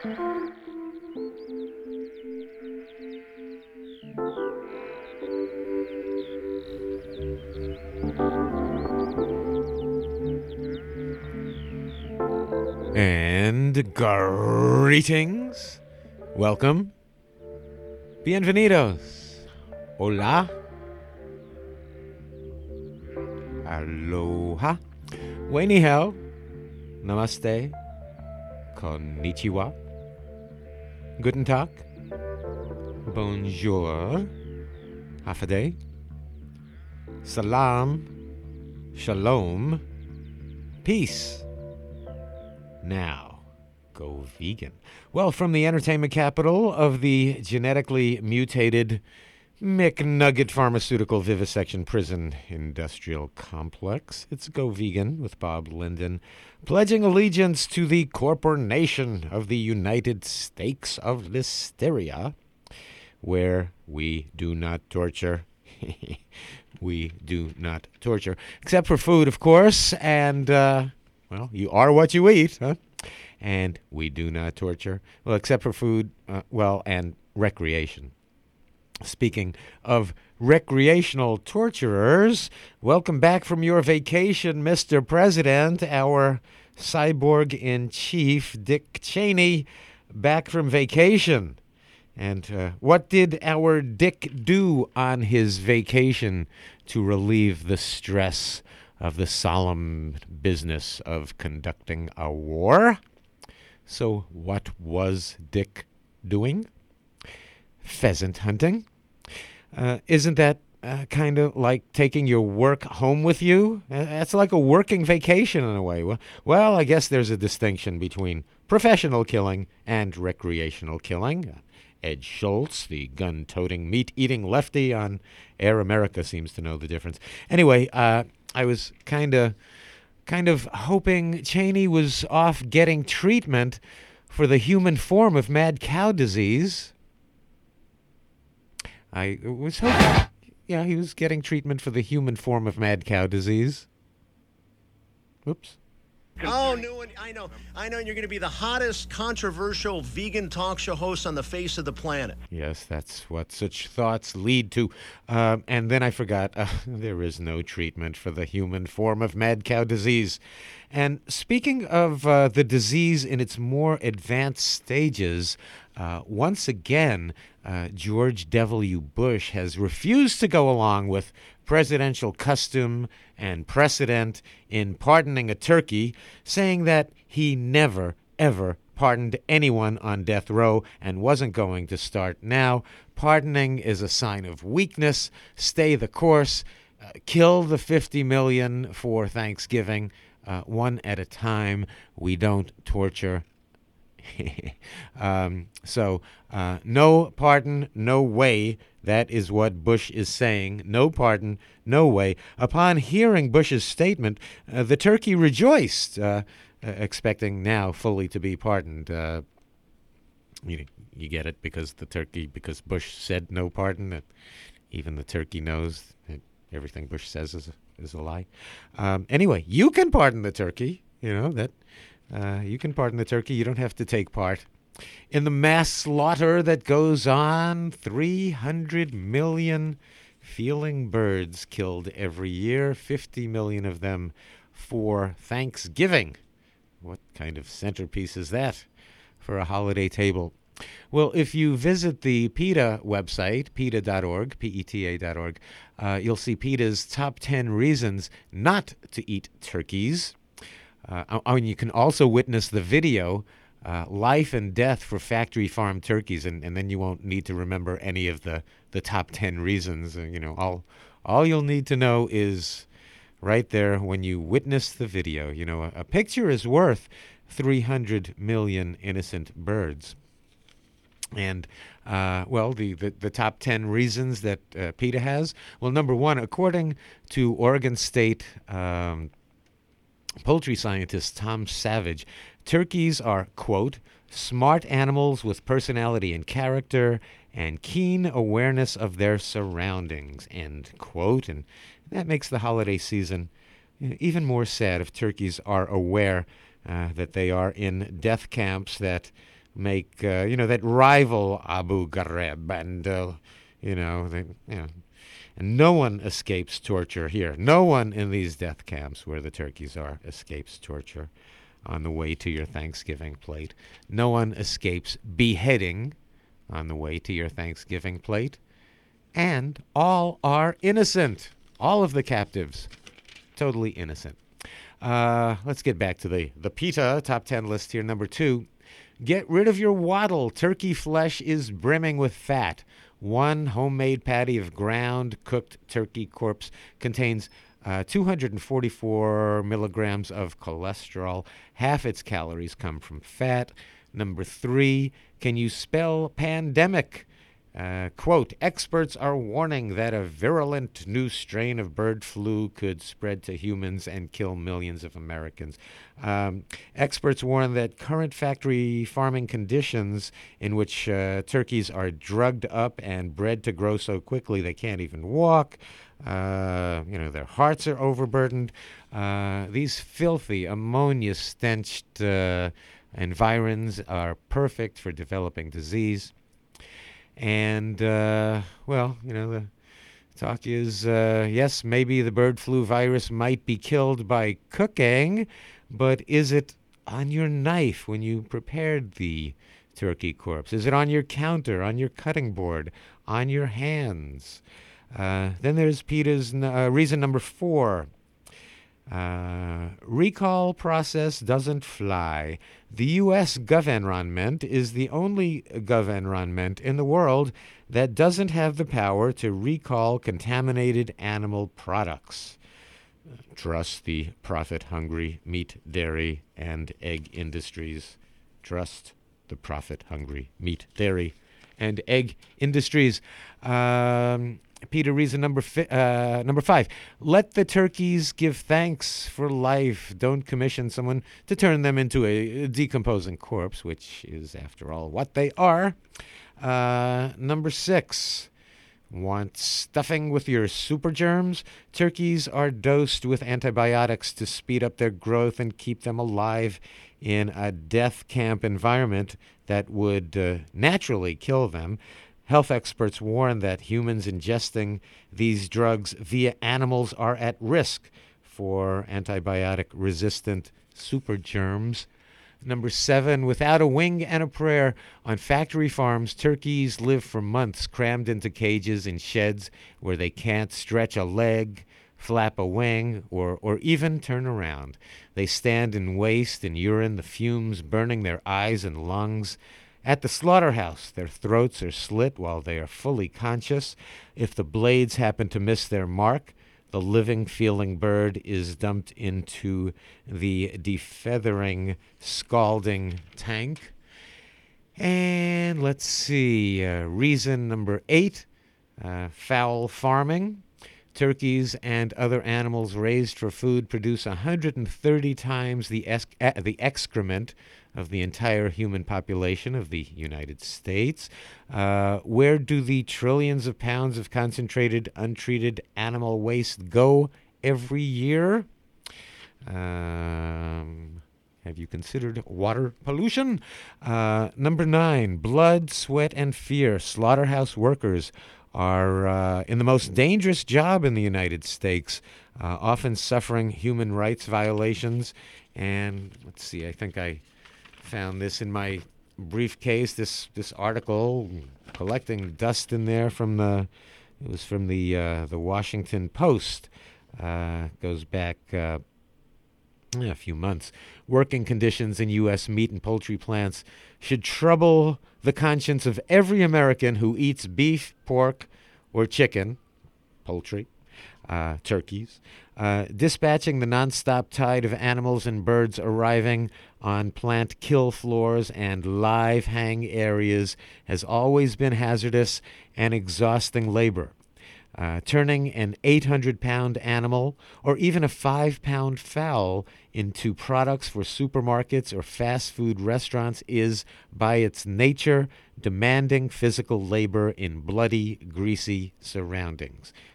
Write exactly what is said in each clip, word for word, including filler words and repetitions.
And greetings. Welcome. Bienvenidos. Hola. Aloha. Wei ni hao. Namaste. Konnichiwa. Guten Tag. Bonjour. Hafaday. Salam. Shalom. Peace. Now, go vegan. Well, from the entertainment capital of the genetically mutated McNugget Pharmaceutical Vivisection Prison Industrial Complex, it's Go Vegan with Bob Linden, pledging allegiance to the corporation of the United States of Listeria, where we do not torture. We do not torture. Except for food, of course, and... uh Well, you are what you eat, huh? And we do not torture. Well, except for food, uh, well, and recreation. Speaking of recreational torturers, welcome back from your vacation, Mister President, our cyborg-in-chief, Dick Cheney, back from vacation. And uh, what did our Dick do on his vacation to relieve the stress of the solemn business of conducting a war? So what was Dick doing? Pheasant hunting. Uh, isn't that uh, kind of like taking your work home with you? Uh, that's like a working vacation in a way. Well, well, I guess there's a distinction between professional killing and recreational killing. Uh, Ed Schultz, the gun-toting, meat-eating lefty on Air America, seems to know the difference. Anyway, uh, I was kind of kind of hoping Cheney was off getting treatment for the human form of mad cow disease. I was hoping, yeah, he was getting treatment for the human form of mad cow disease. Whoops. Oh, no, I know. I know you're going to be the hottest, controversial vegan talk show host on the face of the planet. Yes, that's what such thoughts lead to. Um, and then I forgot, uh, there is no treatment for the human form of mad cow disease. And speaking of uh, the disease in its more advanced stages, uh, once again, uh, George W. Bush has refused to go along with presidential custom and precedent in pardoning a turkey, saying that he never, ever pardoned anyone on death row and wasn't going to start now. Pardoning is a sign of weakness. Stay the course. Uh, kill the fifty million for Thanksgiving, uh, one at a time. We don't torture. um, so, uh, no pardon, no way. That is what Bush is saying. No pardon, no way. Upon hearing Bush's statement, uh, the turkey rejoiced, uh, uh, expecting now fully to be pardoned. Uh, you, you get it, because the turkey, because Bush said no pardon, that even the turkey knows that everything Bush says is a, is a lie. Um, anyway, you can pardon the turkey. You know that uh, you can pardon the turkey. You don't have to take part in the mass slaughter that goes on. three hundred million feeling birds killed every year, fifty million of them for Thanksgiving. What kind of centerpiece is that for a holiday table? Well, if you visit the PETA website, PETA dot org, P E T A dot org, uh, you'll see PETA's top ten reasons not to eat turkeys. Uh, I mean, you can also witness the video, Uh, life and death for factory farm turkeys, and, and then you won't need to remember any of the, the top ten reasons. Uh, you know, all all you'll need to know is right there when you witness the video. You know, a, a picture is worth three hundred million innocent birds. And, uh, well, the, the, the top ten reasons that uh, PETA has. Well, number one, according to Oregon State um, poultry scientist Tom Savage, turkeys are, quote, smart animals with personality and character and keen awareness of their surroundings, end quote. And that makes the holiday season even more sad if turkeys are aware uh, that they are in death camps that make, uh, you know, that rival Abu Ghraib, and, uh, you know, they, you know, and no one escapes torture here. No one in these death camps where the turkeys are escapes torture on the way to your Thanksgiving plate. No one escapes beheading on the way to your Thanksgiving plate. And all are innocent. All of the captives, totally innocent. Uh, let's get back to the, the PETA top ten list here. Number two, get rid of your waddle. Turkey flesh is brimming with fat. One homemade patty of ground cooked turkey corpse contains uh, two hundred forty-four milligrams of cholesterol. Half its calories come from fat. Number three, can you spell pandemic? Uh, quote, experts are warning that a virulent new strain of bird flu could spread to humans and kill millions of Americans. Um, experts warn that current factory farming conditions in which uh, turkeys are drugged up and bred to grow so quickly they can't even walk, uh, you know, their hearts are overburdened. Uh, these filthy, ammonia-stenched uh, environs are perfect for developing disease. And, uh, well, you know, the talk is, uh, yes, maybe the bird flu virus might be killed by cooking, but is it on your knife when you prepared the turkey corpse? Is it on your counter, on your cutting board, on your hands? Uh, then there's PETA's uh, reason number four. Uh, recall process doesn't fly. The U S government is the only government in the world that doesn't have the power to recall contaminated animal products. Trust the profit-hungry meat, dairy, and egg industries. Trust the profit-hungry meat, dairy, and egg industries. Um... PETA reason number fi- uh, number five. Let the turkeys give thanks for life. Don't commission someone to turn them into a decomposing corpse, which is, after all, what they are. Uh, number six. Want stuffing with your super germs? Turkeys are dosed with antibiotics to speed up their growth and keep them alive in a death camp environment that would uh, naturally kill them. Health experts warn that humans ingesting these drugs via animals are at risk for antibiotic-resistant super germs. Number seven, without a wing and a prayer, on factory farms, turkeys live for months crammed into cages in sheds where they can't stretch a leg, flap a wing, or, or even turn around. They stand in waste and urine, the fumes burning their eyes and lungs. At the slaughterhouse, their throats are slit while they are fully conscious. If the blades happen to miss their mark, the living, feeling bird is dumped into the defeathering, scalding tank. And let's see, uh, reason number eight, uh, foul farming. Turkeys and other animals raised for food produce one hundred thirty times the, es- uh, the excrement of the entire human population of the United States. Uh, where do the trillions of pounds of concentrated, untreated animal waste go every year? Um, have you considered water pollution? Uh, number nine, blood, sweat, and fear. Slaughterhouse workers are uh, in the most dangerous job in the United States, uh, often suffering human rights violations. And let's see, I think I found this in my briefcase, this this article, collecting dust in there from the, it was from the uh, the Washington Post, uh, goes back uh, a few months. Working conditions in U S meat and poultry plants should trouble the conscience of every American who eats beef, pork, or chicken, poultry, uh, turkeys. Uh, dispatching the nonstop tide of animals and birds arriving on plant kill floors and live hang areas has always been hazardous and exhausting labor. Uh, turning an eight hundred pound animal or even a five pound fowl into products for supermarkets or fast food restaurants is, by its nature, demanding physical labor in bloody, greasy surroundings.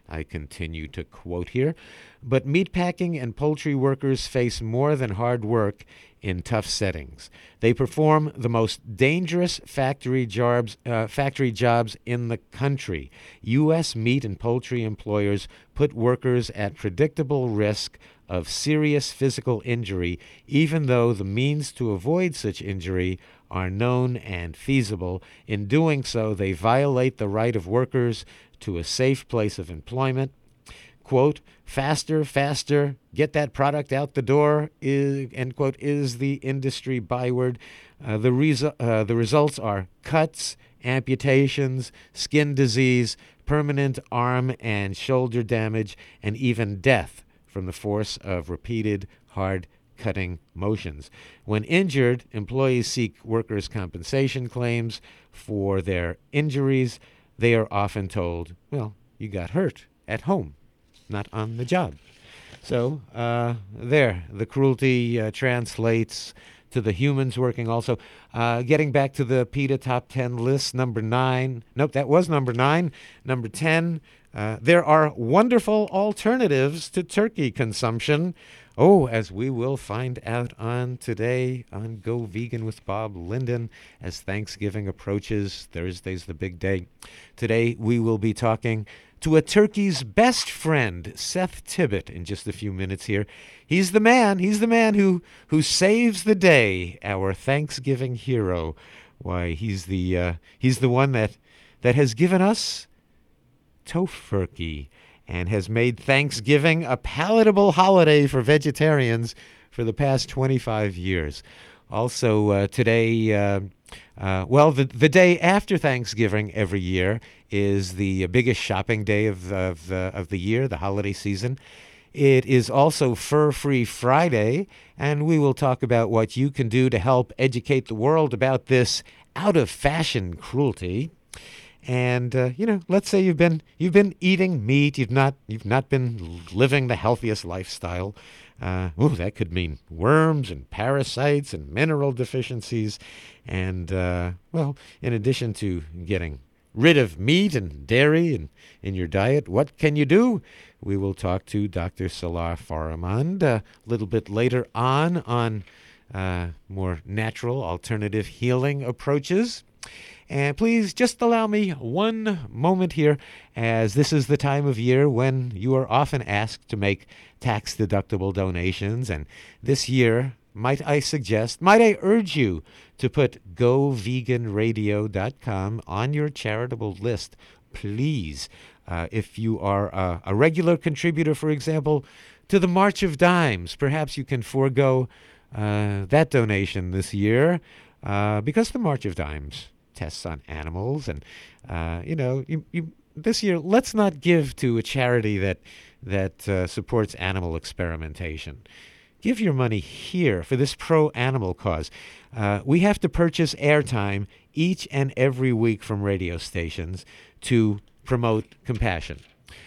I continue to quote here. But meatpacking and poultry workers face more than hard work in tough settings. They perform the most dangerous factory jobs, uh, factory jobs in the country. U S meat and poultry employers put workers at predictable risk of serious physical injury, even though the means to avoid such injury are known and feasible. In doing so, they violate the right of workers to a safe place of employment. Quote, faster, faster, get that product out the door, is, end quote, is the industry byword. Uh, the, resu- uh, the results are cuts, amputations, skin disease, permanent arm and shoulder damage, and even death from the force of repeated hard cutting motions. When injured, employees seek workers' compensation claims for their injuries. They are often told, well, you got hurt at home, not on the job. So uh, there, the cruelty uh, translates to the humans working also. Uh, getting back to the PETA Top ten list, number nine. Nope, that was number nine. Number ten, uh, there are wonderful alternatives to turkey consumption. Oh, as we will find out on today on Go Vegan with Bob Linden as Thanksgiving approaches. Thursday's the big day. Today we will be talking to a turkey's best friend, Seth Tibbett, in just a few minutes here. He's the man, he's the man who, who saves the day, our Thanksgiving hero. Why, he's the uh, he's the one that, that has given us Tofurkey and has made Thanksgiving a palatable holiday for vegetarians for the past twenty-five years. Also uh, today, uh, uh, well, the, the day after Thanksgiving every year is the biggest shopping day of, of, uh, of the year, the holiday season. It is also Fur-Free Friday, and we will talk about what you can do to help educate the world about this out-of-fashion cruelty. And uh, you know, let's say you've been you've been eating meat, you've not you've not been living the healthiest lifestyle. Uh, ooh, that could mean worms and parasites and mineral deficiencies. And uh, well, in addition to getting rid of meat and dairy in, in your diet, what can you do? We will talk to Doctor Salar Faramand a little bit later on on uh, more natural alternative healing approaches. And please just allow me one moment here, as this is the time of year when you are often asked to make tax-deductible donations. And this year, might I suggest, might I urge you to put go vegan radio dot com on your charitable list, please. Uh, if you are a, a regular contributor, for example, to the March of Dimes, perhaps you can forego uh, that donation this year, uh, because the March of Dimes tests on animals, and uh, you know, you, you, this year, let's not give to a charity that that uh, supports animal experimentation. Give your money here for this pro-animal cause. Uh, we have to purchase airtime each and every week from radio stations to promote compassion,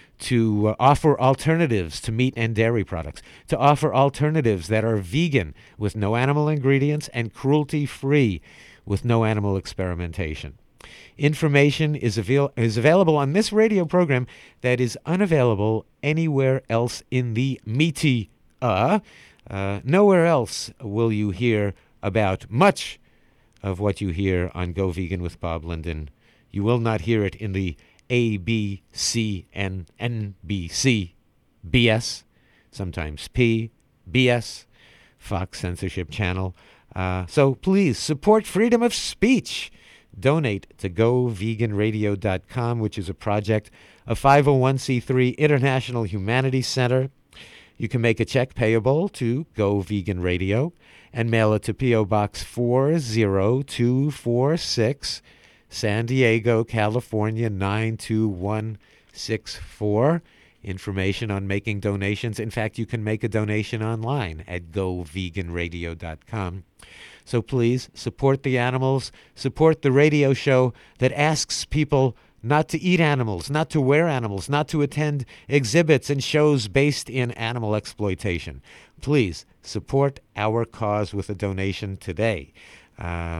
to uh, offer alternatives to meat and dairy products, to offer alternatives that are vegan with no animal ingredients and cruelty-free with no animal experimentation. Information is, avail- is available on this radio program that is unavailable anywhere else in the meaty uh, uh, nowhere else will you hear about much of what you hear on Go Vegan with Bob Linden. You will not hear it in the A, B, C, and N B C B S, sometimes P, B S, Fox Censorship Channel. Uh, so please support freedom of speech. Donate to go vegan radio dot com, which is a project of five oh one c three International Humanities Center. You can make a check payable to Go Vegan Radio and mail it to P O. Box four oh two four six, San Diego, California, nine two one six four. Information on making donations. In fact, you can make a donation online at go vegan radio dot com. So please support the animals, support the radio show that asks people not to eat animals, not to wear animals, not to attend exhibits and shows based in animal exploitation. Please support our cause with a donation today. Um,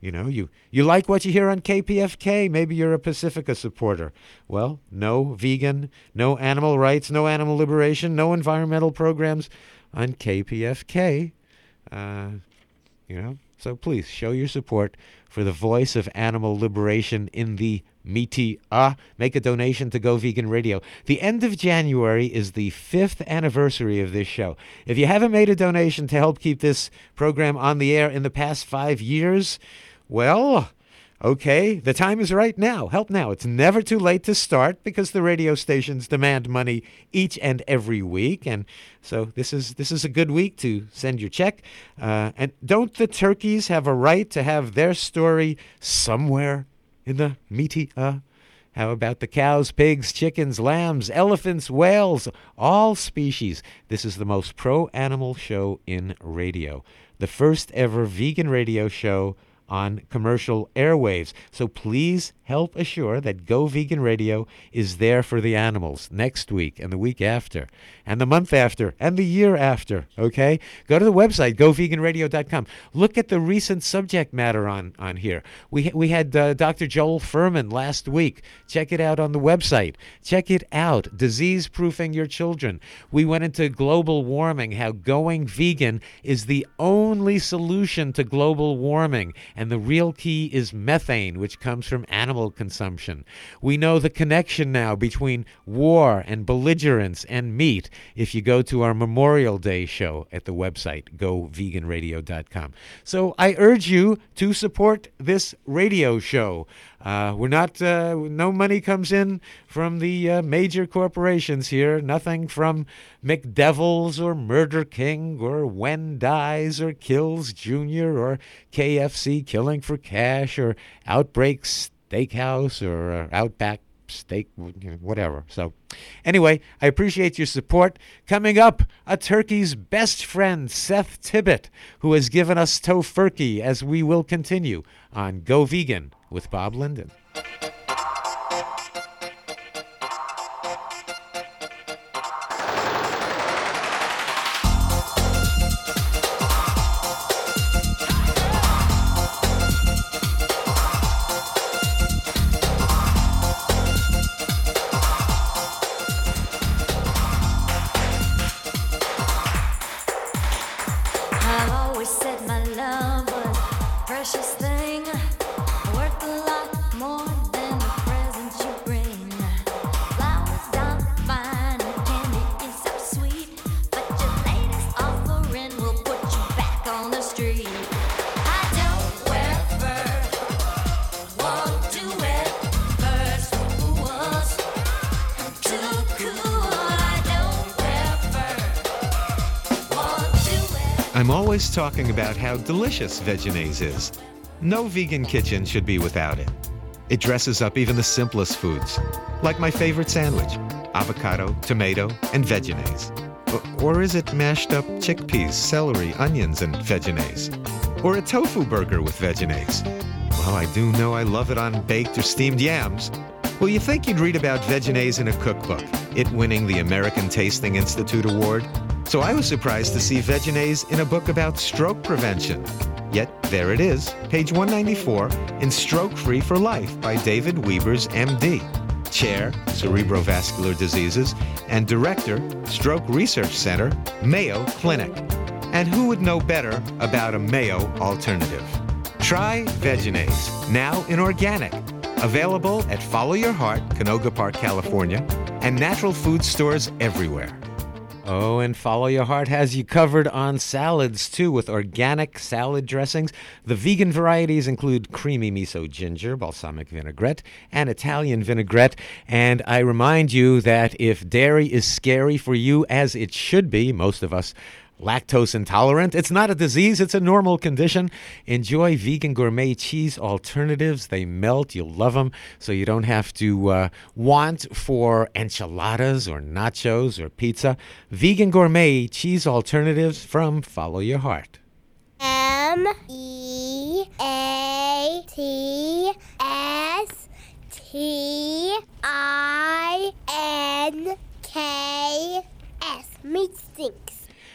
You know, you, you like what you hear on K P F K. Maybe you're a Pacifica supporter. Well, no vegan, no animal rights, no animal liberation, no environmental programs on K P F K. Uh, you know, so please show your support for the voice of animal liberation in the meaty. Ah, make a donation to Go Vegan Radio. The end of January is the fifth anniversary of this show. If you haven't made a donation to help keep this program on the air in the past five years, well, okay, the time is right now. Help now. It's never too late to start because the radio stations demand money each and every week. And so this is this is a good week to send your check. Uh, and don't the turkeys have a right to have their story somewhere in the meaty? Uh, how about the cows, pigs, chickens, lambs, elephants, whales, all species? This is the most pro-animal show in radio. The first ever vegan radio show on commercial airwaves. So please help assure that Go Vegan Radio is there for the animals next week and the week after and the month after and the year after, okay? Go to the website, go vegan radio dot com. Look at the recent subject matter on, on here. We, we had uh, Doctor Joel Furman last week. Check it out on the website. Check it out, disease-proofing your children. We went into global warming, how going vegan is the only solution to global warming. And the real key is methane, which comes from animal consumption. We know the connection now between war and belligerence and meat if you go to our Memorial Day show at the website, go vegan radio dot com. So I urge you to support this radio show. Uh, we're not, uh, no money comes in from the uh, major corporations here. Nothing from McDevils or Murder King or When Dies or Kills Junior or K F C Killing for Cash or Outbreak Steakhouse or uh, Outback Steak, whatever. So anyway, I appreciate your support. Coming up, a turkey's best friend, Seth Tibbett, who has given us tofurkey as we will continue on Go Vegan with Bob Linden. I'm always talking about how delicious Vegenaise is. No vegan kitchen should be without it. It dresses up even the simplest foods, like my favorite sandwich, avocado, tomato, and Vegenaise. Or is it mashed up chickpeas, celery, onions, and Vegenaise? Or a tofu burger with Vegenaise? Well, I do know I love it on baked or steamed yams. Well, you think you'd read about Vegenaise in a cookbook, it winning the American Tasting Institute Award? So I was surprised to see Vegenaise in a book about stroke prevention. Yet there it is, page one ninety-four, in Stroke Free for Life by David Wiebers, M D, Chair, Cerebrovascular Diseases, and Director, Stroke Research Center, Mayo Clinic. And who would know better about a Mayo alternative? Try Vegenaise, now in organic. Available at Follow Your Heart, Canoga Park, California, and natural food stores everywhere. Oh, and Follow Your Heart has you covered on salads, too, with organic salad dressings. The vegan varieties include creamy miso ginger, balsamic vinaigrette, and Italian vinaigrette. And I remind you that if dairy is scary for you, as it should be, most of us lactose intolerant, it's not a disease, it's a normal condition. Enjoy vegan gourmet cheese alternatives. They melt, you'll love them, so you don't have to uh, want for enchiladas or nachos or pizza. Vegan gourmet cheese alternatives from Follow Your Heart. M E A T S T I N K S. Meat stinks.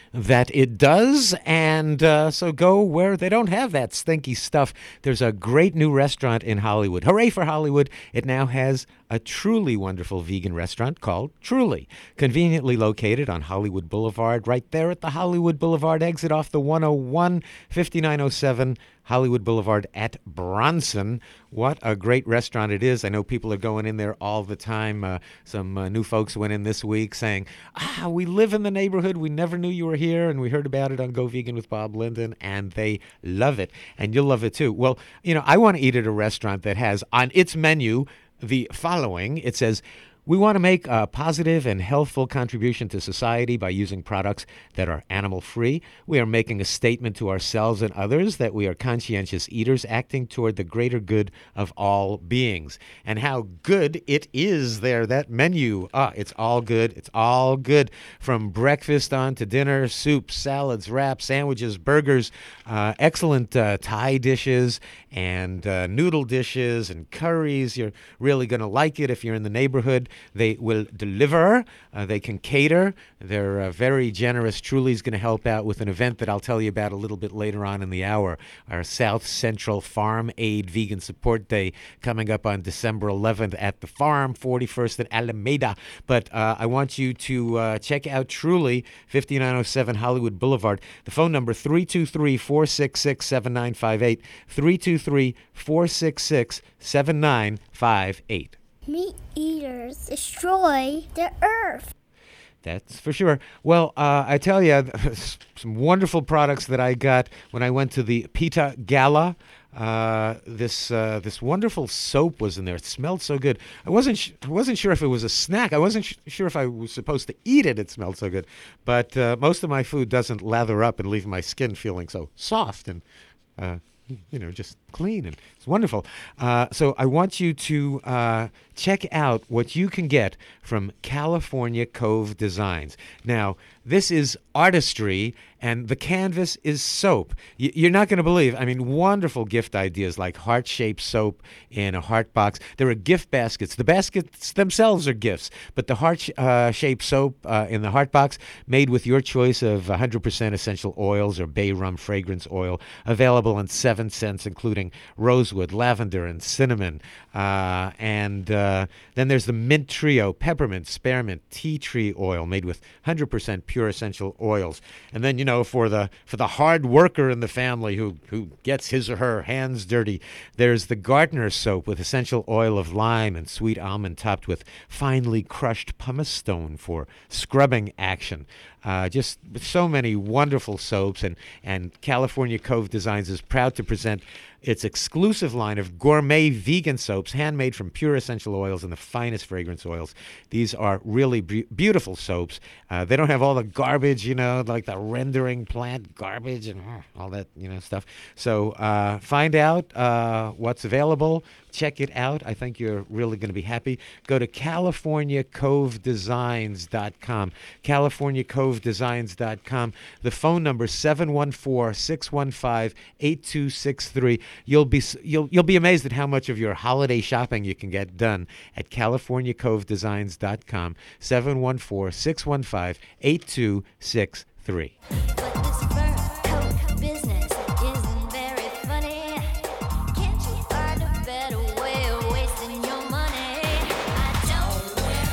that it does. And uh, so go where they don't have that stinky stuff. There's a great new restaurant in Hollywood. Hooray for Hollywood. It now has a truly wonderful vegan restaurant called Truly, conveniently located on Hollywood Boulevard, right there at the Hollywood Boulevard exit off the one oh one, fifty-nine oh seven Hollywood Boulevard at Bronson. What a great restaurant it is. I know people are going in there all the time. Uh, some uh, new folks went in this week saying, ah, we live in the neighborhood. We never knew you were here, and we heard about it on Go Vegan with Bob Linden, and they love it, and you'll love it too. Well, you know, I want to eat at a restaurant that has on its menu the following. It says, we want to make a positive and healthful contribution to society by using products that are animal-free. We are making a statement to ourselves and others that we are conscientious eaters acting toward the greater good of all beings. And how good it is there, that menu. Ah, it's all good. It's all good. From breakfast on to dinner, soups, salads, wraps, sandwiches, burgers, uh, excellent uh, Thai dishes, and uh, noodle dishes and curries. You're really going to like it if you're in the neighborhood. They will deliver. Uh, they can cater. They're uh, very generous. Truly's going to help out with an event that I'll tell you about a little bit later on in the hour. Our South Central Farm Aid Vegan Support Day coming up on December eleventh at the farm, forty-first at Alameda. But uh, I want you to uh, check out Truly, fifty-nine oh seven Hollywood Boulevard. The phone number, three two three, four six six, seven nine five eight, three two three, four six six, seven nine five eight. Meat eaters destroy the earth. That's for sure. Well, uh, I tell you, some wonderful products that I got when I went to the PETA Gala. Uh, this uh, this wonderful soap was in there. It smelled so good. I wasn't sh- I wasn't sure if it was a snack. I wasn't sh- sure if I was supposed to eat it. It smelled so good. But uh, most of my food doesn't lather up and leave my skin feeling so soft and uh, you know, just clean, and it's wonderful. Uh, so I want you to uh, check out what you can get from California Cove Designs. Now, this is artistry, and the canvas is soap. Y- you're not going to believe, I mean, wonderful gift ideas like heart-shaped soap in a heart box. There are gift baskets. The baskets themselves are gifts, but the heart-shaped uh, soap uh, in the heart box, made with your choice of one hundred percent essential oils or bay rum fragrance oil, available in seven scents, including rosewood, lavender, and cinnamon. Uh, and uh, then there's the Mint Trio, peppermint, spearmint, tea tree oil, made with one hundred percent pure essential oils. And then, you know, for the for the hard worker in the family who, who gets his or her hands dirty, there's the Gartner soap with essential oil of lime and sweet almond topped with finely crushed pumice stone for scrubbing action. Uh, just so many wonderful soaps, and, and California Cove Designs is proud to present its exclusive line of gourmet vegan soaps, handmade from pure essential oils and the finest fragrance oils. These are really be- beautiful soaps. Uh, they don't have all the garbage, you know, like the rendering plant garbage and uh, all that, you know, stuff. So uh, find out uh, what's available. Check it out. I think you're really going to be happy. Go to california cove designs dot com. california cove designs dot com. The phone number seven one four, six one five, eight two six three. You'll be you'll you'll be amazed at how much of your holiday shopping you can get done at california cove designs dot com. seven one four, six one five, eight two six three. But this fur coat business isn't very funny. Can't you find a better way of wasting your money? I don't wear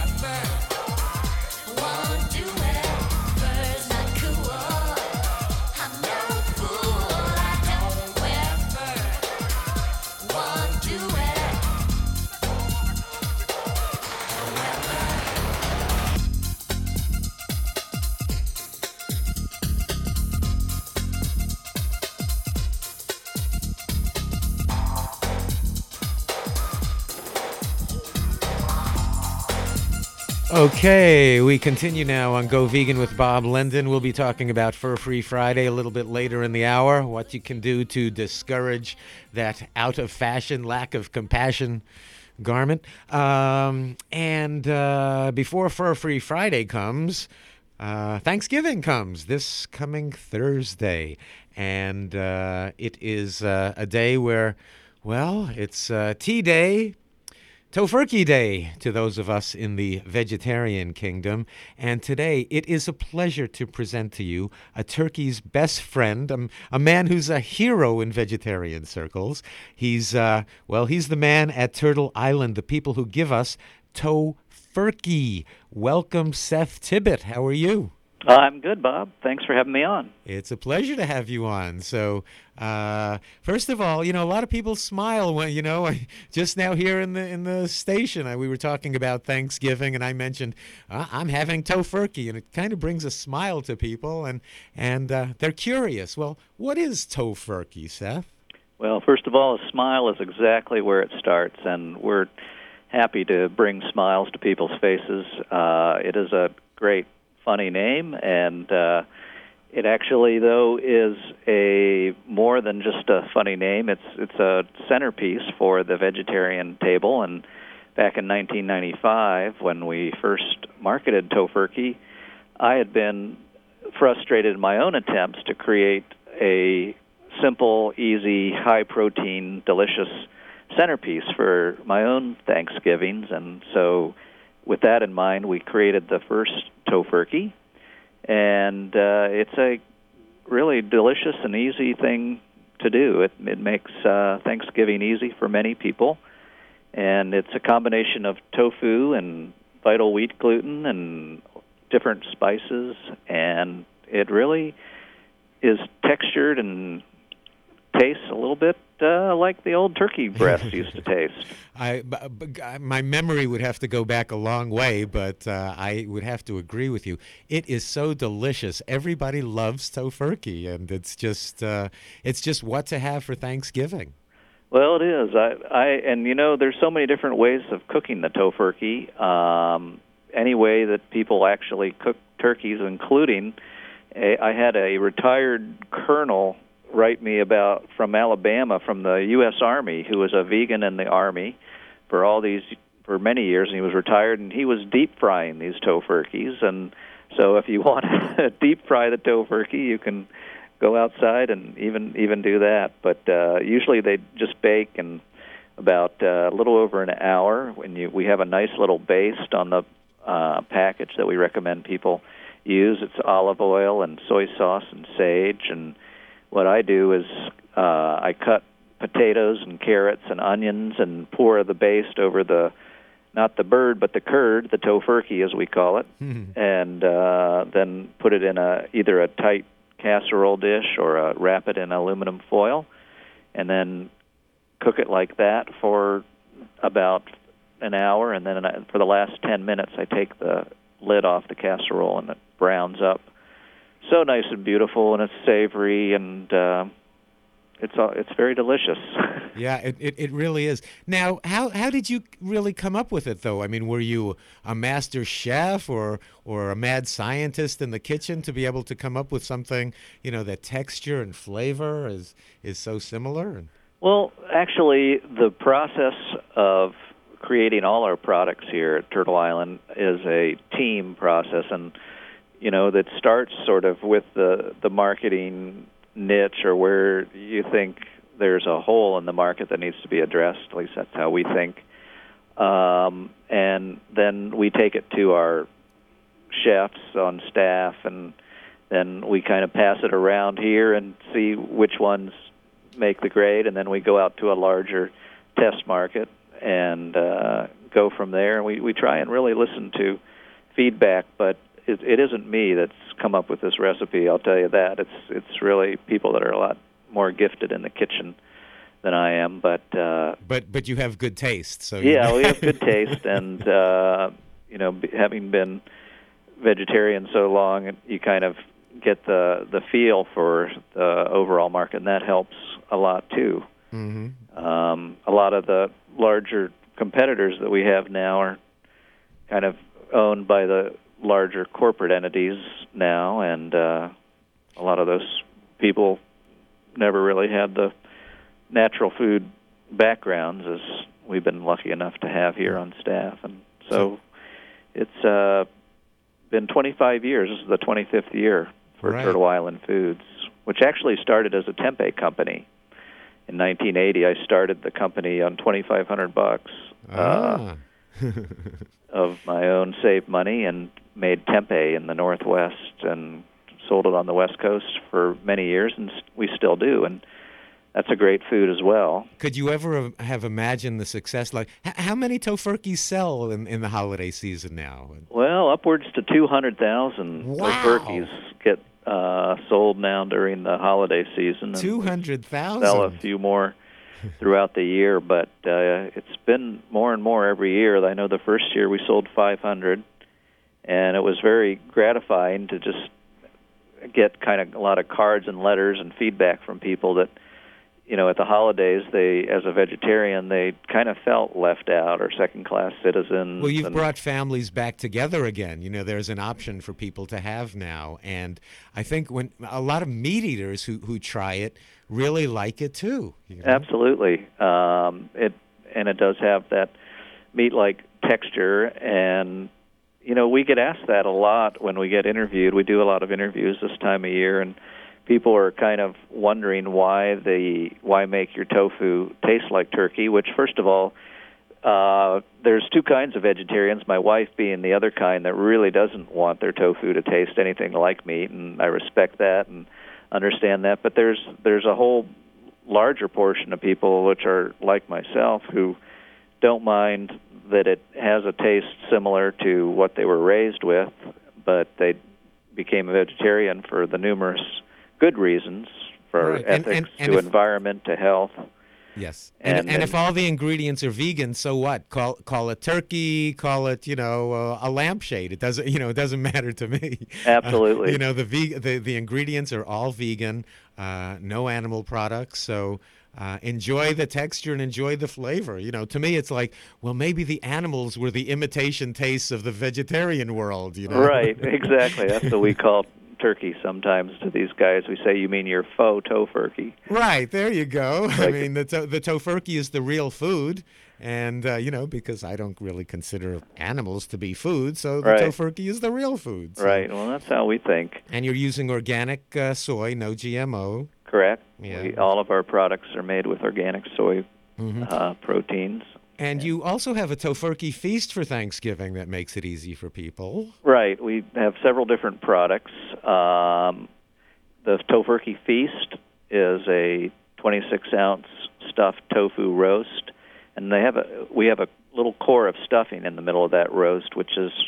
fur, won't do it. Fur's not cool. I'm no fool. I don't wear fur, won't do it. Okay, we continue now on Go Vegan with Bob Linden. We'll be talking about Fur Free Friday a little bit later in the hour, what you can do to discourage that out-of-fashion, lack of compassion garment. Um, and uh, before Fur Free Friday comes, uh, Thanksgiving comes this coming Thursday. And uh, it is uh, a day where, well, it's uh, tea day, Tofurkey Day to those of us in the vegetarian kingdom. And today it is a pleasure to present to you a turkey's best friend, um, a man who's a hero in vegetarian circles. He's, uh, well, he's the man at Turtle Island, the people who give us Tofurkey. Welcome, Seth Tibbett. How are you? I'm good, Bob. Thanks for having me on. It's a pleasure to have you on. So, uh, first of all, you know, a lot of people smile when, you know, just now here in the in the station, I, we were talking about Thanksgiving, and I mentioned uh, I'm having Tofurkey, and it kind of brings a smile to people, and and uh, they're curious. Well, what is Tofurkey, Seth? Well, first of all, a smile is exactly where it starts, and we're happy to bring smiles to people's faces. Uh, it is a great funny name, and uh, it actually, though, is a more than just a funny name. It's it's a centerpiece for the vegetarian table. And back in nineteen ninety-five, when we first marketed Tofurkey, I had been frustrated in my own attempts to create a simple, easy, high-protein, delicious centerpiece for my own Thanksgivings, and so with that in mind, we created the first Tofurkey, and uh, it's a really delicious and easy thing to do. It, it makes uh, Thanksgiving easy for many people, and it's a combination of tofu and vital wheat gluten and different spices, and it really is textured and tastes a little bit uh, like the old turkey breast used to taste. I, b- b- my memory would have to go back a long way, but uh, I would have to agree with you. It is so delicious. Everybody loves Tofurkey, and it's just uh, it's just what to have for Thanksgiving. Well, it is. I, I and you know, there's so many different ways of cooking the Tofurkey. Um, any way that people actually cook turkeys, including a, I had a retired colonel write me about from Alabama, from the U S Army, who was a vegan in the Army for all these for many years, and he was retired, and he was deep frying these Tofurkeys. And so, if you want to deep fry the Tofurkey, you can go outside and even even do that. But uh, usually, they just bake in about uh, a little over an hour. When you we have a nice little base on the uh, package that we recommend people use. It's olive oil and soy sauce and sage. And what I do is uh, I cut potatoes and carrots and onions and pour the baste over the, not the bird, but the curd, the Tofurkey as we call it, mm-hmm. and uh, then put it in a either a tight casserole dish or uh, wrap it in aluminum foil, and then cook it like that for about an hour, and then for the last ten minutes I take the lid off the casserole and it browns up. So nice and beautiful, and it's savory, and uh, it's uh, it's very delicious. Yeah, it, it, it really is. Now, how how did you really come up with it, though? I mean, were you a master chef or or a mad scientist in the kitchen to be able to come up with something, you know, that texture and flavor is is so similar? Well, actually, the process of creating all our products here at Turtle Island is a team process, and you know, that starts sort of with the, the marketing niche or where you think there's a hole in the market that needs to be addressed. At least that's how we think. Um, and then we take it to our chefs on staff, and then we kind of pass it around here and see which ones make the grade, and then we go out to a larger test market and uh, go from there. And we, we try and really listen to feedback, but It, it isn't me that's come up with this recipe, I'll tell you that. It's it's really people that are a lot more gifted in the kitchen than I am. But uh, but but you have good taste, so yeah, we have good taste, and uh, you know, having been vegetarian so long, you kind of get the the feel for the overall market, and that helps a lot too. Mm-hmm. Um, a lot of the larger competitors that we have now are kind of owned by the larger corporate entities now, and uh, a lot of those people never really had the natural food backgrounds as we've been lucky enough to have here on staff. And so it's uh, been twenty-five years. This is the twenty-fifth year for right. Turtle Island Foods, which actually started as a tempeh company. in nineteen eighty, I started the company on twenty-five hundred bucks uh, Ah. of my own saved money, and made tempeh in the Northwest and sold it on the West Coast for many years, and s- we still do. And that's a great food as well. Could you ever have imagined the success? Like, h- how many tofurkeys sell in, in the holiday season now? Well, upwards to two hundred thousand Wow. turkeys get uh, sold now during the holiday season. and Two hundred Sell a thousand. few more throughout the year, but uh, it's been more and more every year. I know the first year we sold five hundred, and it was very gratifying to just get kind of a lot of cards and letters and feedback from people that, you know, at the holidays, they, as a vegetarian, they kind of felt left out or second-class citizens. Well, you've and, brought families back together again. You know, there's an option for people to have now, and I think when a lot of meat eaters who who try it really like it too. you know? Absolutely. Um, it and it does have that meat-like texture, and you know, we get asked that a lot when we get interviewed. We do a lot of interviews this time of year, and people are kind of wondering why the why make your tofu taste like turkey. Which, first of all, uh, there's two kinds of vegetarians. My wife being the other kind that really doesn't want their tofu to taste anything like meat, and I respect that and understand that. But there's there's a whole larger portion of people which are like myself who don't mind that it has a taste similar to what they were raised with, but they became a vegetarian for the numerous good reasons, for Right. And- ethics, and- and to if- environment, to health. Yes, and, And- and, if and- all the ingredients are vegan, so what? Call call it turkey, call it you know uh, a lampshade. It doesn't you know it doesn't matter to me. Absolutely. Uh, you know the, ve- the the ingredients are all vegan, uh, no animal products. So uh, enjoy the texture and enjoy the flavor. You know, to me it's like, well, maybe the animals were the imitation tastes of the vegetarian world. You know, Right, exactly. That's what we call turkey sometimes to these guys. We say, you mean your faux tofurkey. Right, there you go. I Like- mean, the to- the tofurkey is the real food, and uh, you know, because I don't really consider animals to be food, so the Right. tofurkey is the real food. so- Right, well, that's how we think. And you're using organic uh, soy, no G M O. Correct. Yeah. We, all of our products are made with organic soy uh, proteins. And you also have a tofurkey feast for Thanksgiving that makes it easy for people. Right. We have several different products. Um, the Tofurkey Feast is a twenty-six ounce stuffed tofu roast, and they have a we have a little core of stuffing in the middle of that roast, which is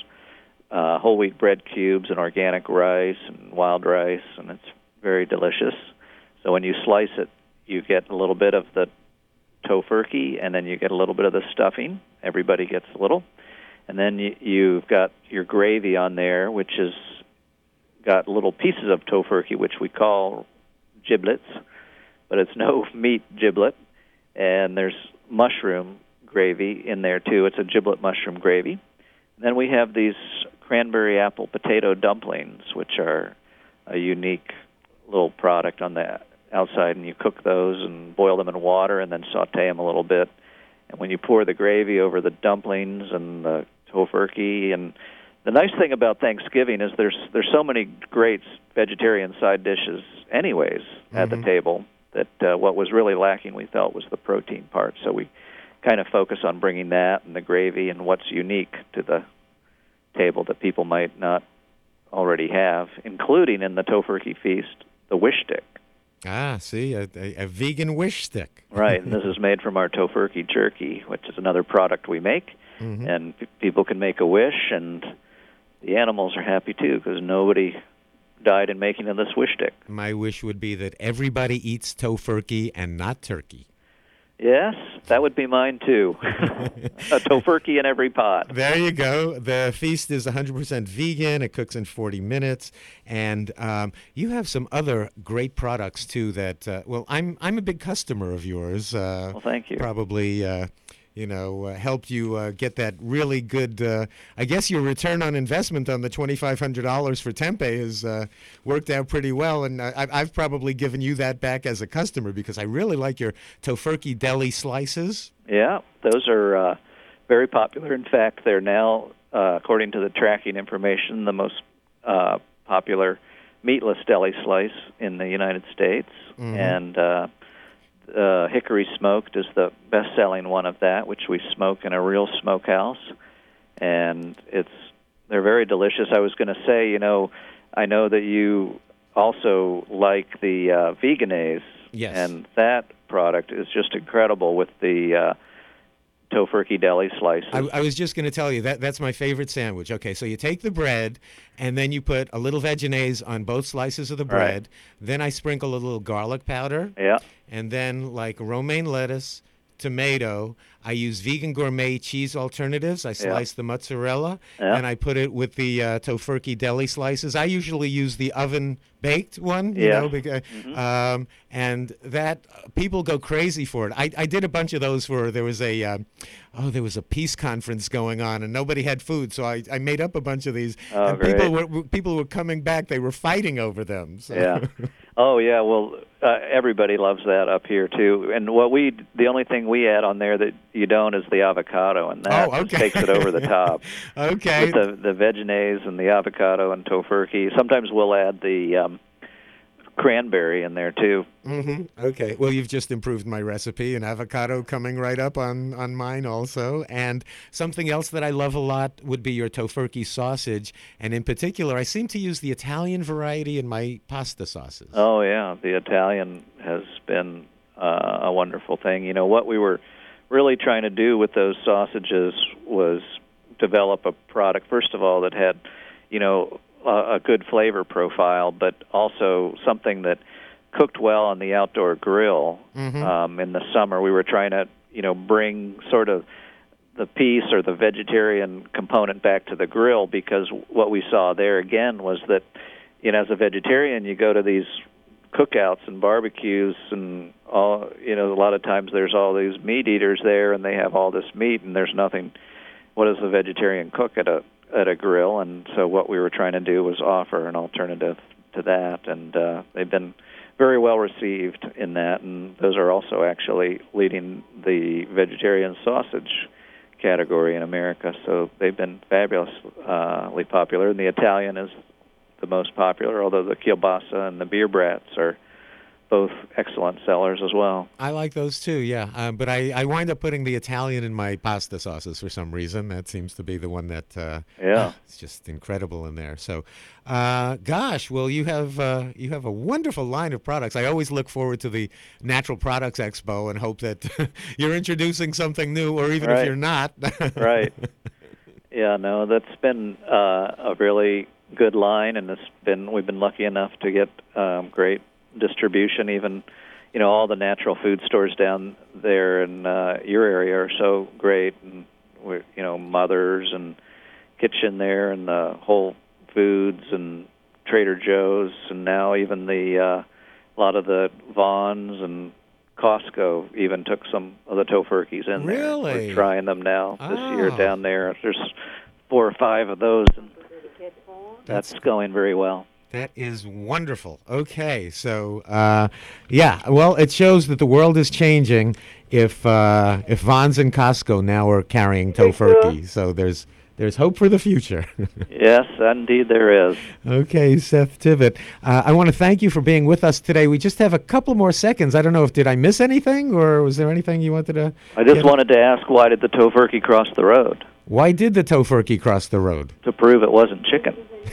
uh, whole wheat bread cubes and organic rice and wild rice, and it's very delicious. So when you slice it, you get a little bit of the Tofurkey, and then you get a little bit of the stuffing. Everybody gets a little. And then you, you've got your gravy on there, which has got little pieces of Tofurkey, which we call giblets, but it's no meat giblet. And there's mushroom gravy in there, too. It's a giblet mushroom gravy. And then we have these cranberry apple potato dumplings, which are a unique little product on the outside, and you cook those and boil them in water and then saute them a little bit. And when you pour the gravy over the dumplings and the Tofurkey, and the nice thing about Thanksgiving is there's there's so many great vegetarian side dishes anyways at Mhm. the table that uh, what was really lacking, we felt, was the protein part. So we kind of focus on bringing that and the gravy and what's unique to the table that people might not already have, including in the Tofurkey Feast, the wish stick. Ah, see, a, a, a vegan wish stick. Right, and this is made from our Tofurkey jerky, which is another product we make. Mhm. And p- people can make a wish, and the animals are happy too, because nobody died in making of this wish stick. My wish would be that everybody eats tofurkey and not turkey. Yes, that would be mine too. A Tofurkey in every pot. There you go. The feast is one hundred percent vegan. It cooks in forty minutes, and um, you have some other great products too. That uh, well, I'm I'm a big customer of yours. Uh, Well, thank you. Probably. Uh, you know, uh, helped you uh, get that really good, uh, I guess your return on investment on the twenty-five hundred dollars for tempeh has uh, worked out pretty well. And uh, I've, I've probably given you that back as a customer because I really like your Tofurkey deli slices. Yeah, those are uh, very popular. In fact, they're now, uh, according to the tracking information, the most uh, popular meatless deli slice in the United States. Mhm. And uh, uh, hickory smoked is the best-selling one of that, which we smoke in a real smokehouse, and it's they're very delicious. I was going to say, you know, I know that you also like the uh, Vegenaise, Yes. and that product is just incredible with the uh, Tofurkey deli slices. I, I was just going to tell you that that's my favorite sandwich. Okay, so you take the bread, and then you put a little Vegenaise on both slices of the bread. Right. Then I sprinkle a little garlic powder. Yeah. And then like romaine lettuce, tomato. I use vegan gourmet cheese alternatives. I slice the mozzarella, Yeah. and I put it with the uh, Tofurkey deli slices. I usually use the oven baked one, you Yeah. know, because, um, and that uh, people go crazy for it. I, I did a bunch of those where there was a uh, oh there was a peace conference going on and nobody had food, so I, I made up a bunch of these. Oh, and people great. were people were coming back. They were fighting over them. So. Yeah. Oh, yeah. Well, uh, everybody loves that up here too. And what we, the only thing we add on there that you don't is the avocado, and that Oh, just okay. takes it over the top. Okay. With the the Vegenaise and the avocado and Tofurkey. Sometimes we'll add the um, cranberry in there too. Mm-hmm. Okay. Well, you've just improved my recipe, and avocado coming right up on, on mine also. And something else that I love a lot would be your Tofurkey sausage. And in particular, I seem to use the Italian variety in my pasta sauces. Oh yeah, the Italian has been uh, a wonderful thing. You know, what we were really trying to do with those sausages was develop a product, first of all, that had, you know, a, a good flavor profile, but also something that cooked well on the outdoor grill. Mhm. Um, in the summer, we were trying to, you know, bring sort of the piece or the vegetarian component back to the grill, because what we saw there again was that, you know, as a vegetarian, you go to these cookouts and barbecues and all, you know, a lot of times there's all these meat eaters there and they have all this meat and there's nothing. What does a vegetarian cook at a at a grill? And so what we were trying to do was offer an alternative to that, and uh, they've been very well received in that, and those are also actually leading the vegetarian sausage category in America, so they've been fabulously popular. And the Italian is the most popular, although the kielbasa and the beer brats are both excellent sellers as well. I like those too, yeah. Um, but I, I wind up putting the Italian in my pasta sauces for some reason. That seems to be the one that uh, Yeah. it's just incredible in there. So, uh, gosh, well, you have uh, you have a wonderful line of products. I always look forward to the Natural Products Expo and hope that you're introducing something new, or even if Right. you're not. Right. Yeah, no, that's been uh, a really good line, and it's been we've been lucky enough to get um, great distribution. Even, you know, all the natural food stores down there in uh, your area are so great, and we're, you know, Mother's and Kitchen there, and the Whole Foods and Trader Joe's, and now even the uh, a lot of the Vons and Costco even took some of the Tofurkeys in there. Really? We're trying them now this year Oh. down there. There's four or five of those, and that's going very well. That is wonderful. Okay, so uh, yeah, well, it shows that the world is changing. If uh, if Vons and Costco now are carrying Tofurkey, so there's there's hope for the future. Yes, indeed there is. Okay, Seth Tibbett, uh, I want to thank you for being with us today. We just have a couple more seconds. I don't know if did I miss anything, or was there anything you wanted to? I just get- wanted to ask, why did the Tofurkey cross the road? Why did the Tofurkey cross the road? To prove it wasn't chicken.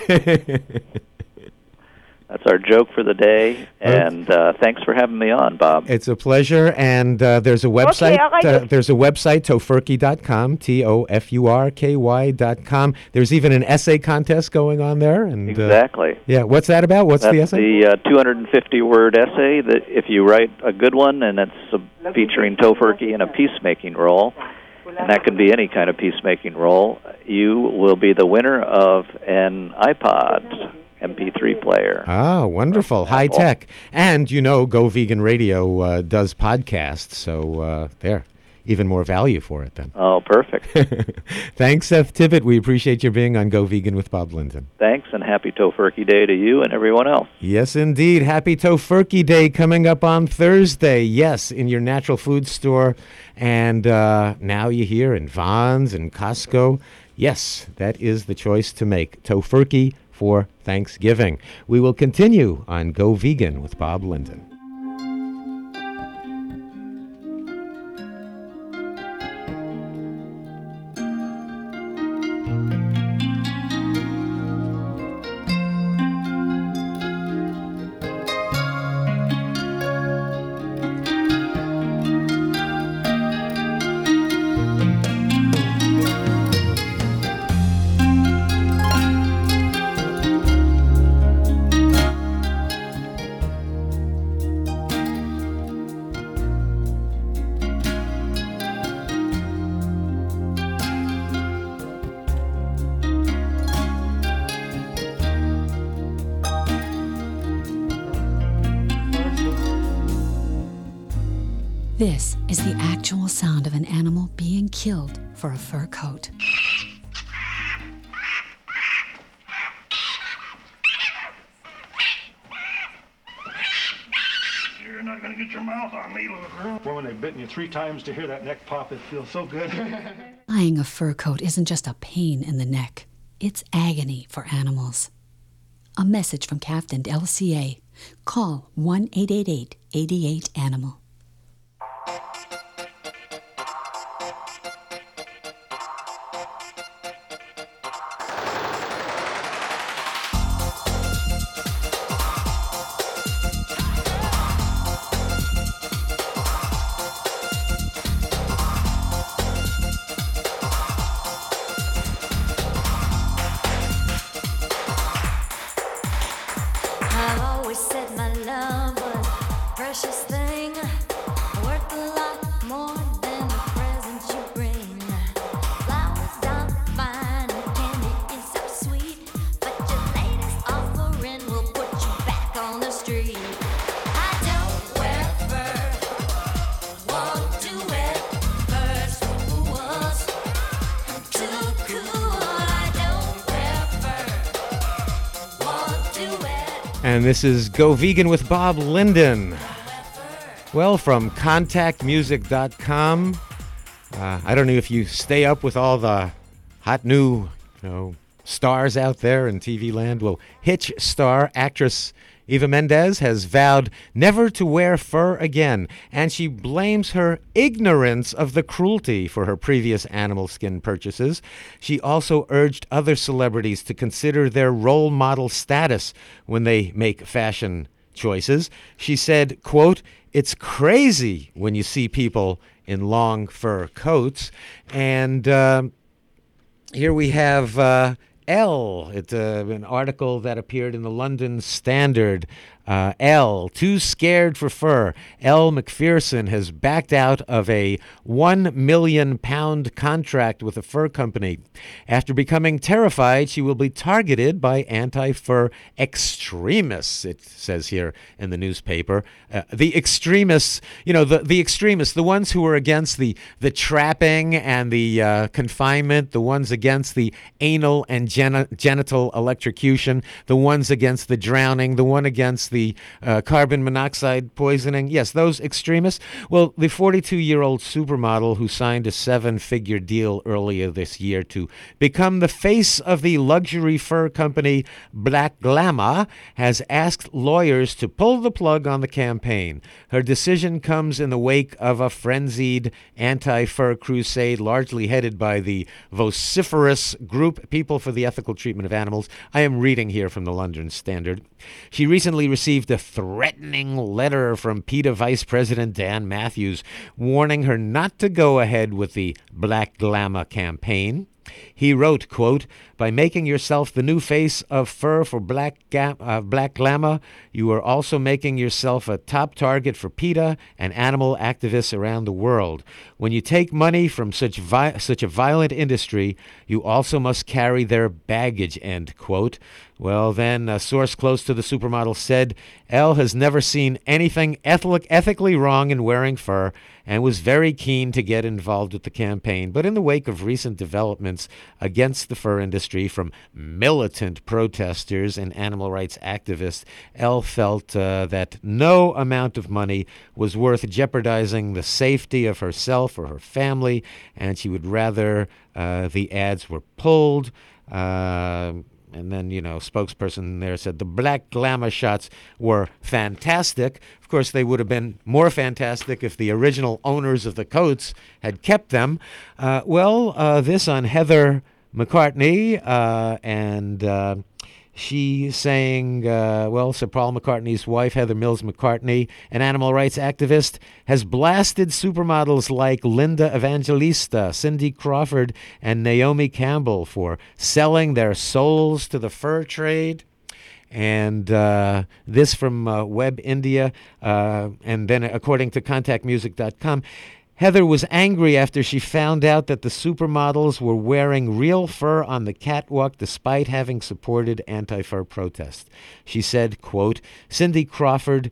That's our joke for the day, and uh, thanks for having me on, Bob. It's a pleasure, and uh, there's a website. all right. uh, there's a website, tofurkey dot com, T O F U R K Y dot com. There's even an essay contest going on there. And, uh, Exactly. yeah, what's that about? What's the That's essay? the uh, two hundred fifty word essay that if you write a good one, and it's uh, featuring Tofurkey in a peacemaking role, and that can be any kind of peacemaking role, you will be the winner of an iPod M P three player. Ah, wonderful. High tech. And, you know, Go Vegan Radio uh, does podcasts, so uh, there, even more value for it then. Oh, perfect. Thanks, Seth Tibbett. We appreciate your being on Go Vegan with Bob Linton. Thanks, and happy Tofurkey Day to you and everyone else. Yes, indeed. Happy Tofurkey Day coming up on Thursday. Yes, in your natural food store. And uh, now you hear in Vons and Costco. Yes, that is the choice to make. Tofurkey for Thanksgiving. We will continue on Go Vegan with Bob Linton. This is the actual sound of an animal being killed for a fur coat. You're not going to get your mouth on me, little girl. Well, when they've bitten you three times to hear that neck pop, it feels so good. Buying a fur coat isn't just a pain in the neck. It's agony for animals. A message from Captain L C A. Call one eight eight eight, eight eight, animal. I've always said my love was a precious thing, worth a lot more than the presents you bring. Flowers are fine and candy is so sweet, but your latest offering will put you back on the street. I don't wear fur, won't do it. Fur's for fools, I'm too cool. I don't wear fur, won't do it. And this is Go Vegan with Bob Linden. Well, from contact music dot com. Uh, I don't know if you stay up with all the hot new, you know, stars out there in T V land. Well, Hitch star actress Eva Mendes has vowed never to wear fur again, and she blames her ignorance of the cruelty for her previous animal skin purchases. She also urged other celebrities to consider their role model status when they make fashion choices. She said, quote, "It's crazy when you see people in long fur coats." And uh, here we have uh, Elle. It's uh, an article that appeared in the London Standard. Uh, Elle, too scared for fur. Elle Macpherson has backed out of a one million pound contract with a fur company. After becoming terrified, she will be targeted by anti-fur extremists, it says here in the newspaper. Uh, the extremists, you know, the, the extremists, the ones who are against the, the trapping and the uh, confinement, the ones against the anal and geni- genital electrocution, the ones against the drowning, the one against the uh, carbon monoxide poisoning. Yes, those extremists. Well, the forty-two-year-old supermodel who signed a seven-figure deal earlier this year to become the face of the luxury fur company Black Glamour has asked lawyers to pull the plug on the campaign. Her decision comes in the wake of a frenzied anti-fur crusade largely headed by the vociferous group People for the Ethical Treatment of Animals. I am reading here from the London Standard. She recently received a threatening letter from PETA Vice President Dan Matthews warning her not to go ahead with the Black Glamour campaign. He wrote, quote, "By making yourself the new face of fur for Black, Ga- uh, Black Glamour, you are also making yourself a top target for PETA and animal activists around the world. When you take money from such vi- such a violent industry, you also must carry their baggage," end quote. Well, then, a source close to the supermodel said Elle has never seen anything eth- ethically wrong in wearing fur and was very keen to get involved with the campaign. But in the wake of recent developments against the fur industry from militant protesters and animal rights activists, Elle felt uh, that no amount of money was worth jeopardizing the safety of herself or her family, and she would rather uh, the ads were pulled. Uh, And then, you know, spokesperson there said the Black Glamour shots were fantastic. Of course, they would have been more fantastic if the original owners of the coats had kept them. Uh, well, uh, this on Heather McCartney, uh, and uh, she saying, uh, well, Sir Paul McCartney's wife, Heather Mills McCartney, an animal rights activist, has blasted supermodels like Linda Evangelista, Cindy Crawford, and Naomi Campbell for selling their souls to the fur trade. And uh, this from uh, Web India, uh, and then according to contact music dot com, Heather was angry after she found out that the supermodels were wearing real fur on the catwalk despite having supported anti-fur protests. She said, quote, "Cindy Crawford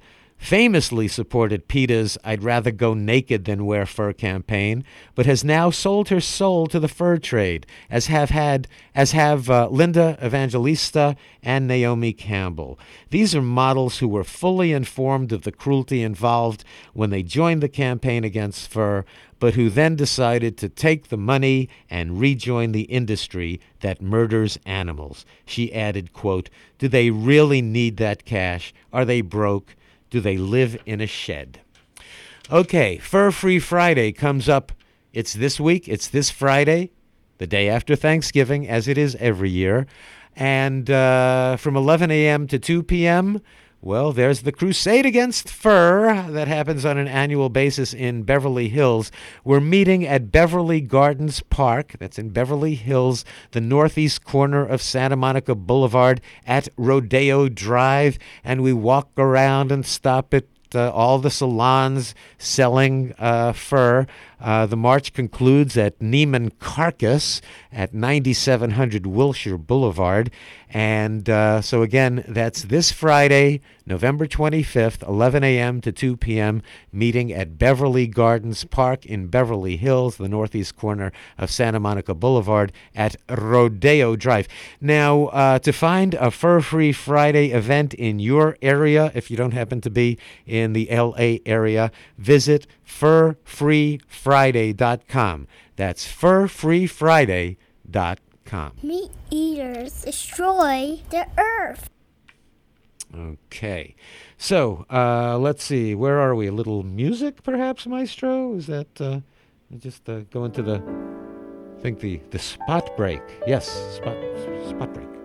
famously supported PETA's I'd Rather Go Naked Than Wear Fur campaign, but has now sold her soul to the fur trade, as have had as have uh, Linda Evangelista and Naomi Campbell. These are models who were fully informed of the cruelty involved when they joined the campaign against fur, but who then decided to take the money and rejoin the industry that murders animals. She added, quote, "Do they really need that cash? Are they broke? Do they live in a shed?" Okay, Fur Free Friday comes up. It's this week. It's this Friday, the day after Thanksgiving, as it is every year. And uh, from eleven a.m. to two p.m., well, there's the Crusade Against Fur that happens on an annual basis in Beverly Hills. We're meeting at Beverly Gardens Park. That's in Beverly Hills, the northeast corner of Santa Monica Boulevard at Rodeo Drive. And we walk around and stop at uh, all the salons selling uh, fur. Uh, the march concludes at Neiman Carcass at ninety-seven hundred Wilshire Boulevard. And uh, so, again, that's this Friday, November twenty-fifth, eleven a.m. to two p.m., meeting at Beverly Gardens Park in Beverly Hills, the northeast corner of Santa Monica Boulevard at Rodeo Drive. Now, uh, to find a Fur Free Friday event in your area, if you don't happen to be in the L A area, visit fur free friday dot com. That's fur free friday dot com. Meat eaters destroy the earth. Okay. So, uh, let's see. Where are we? A little music, perhaps, Maestro? Is that uh, just uh, go into the, I think, the, the spot break. Yes, spot, spot break.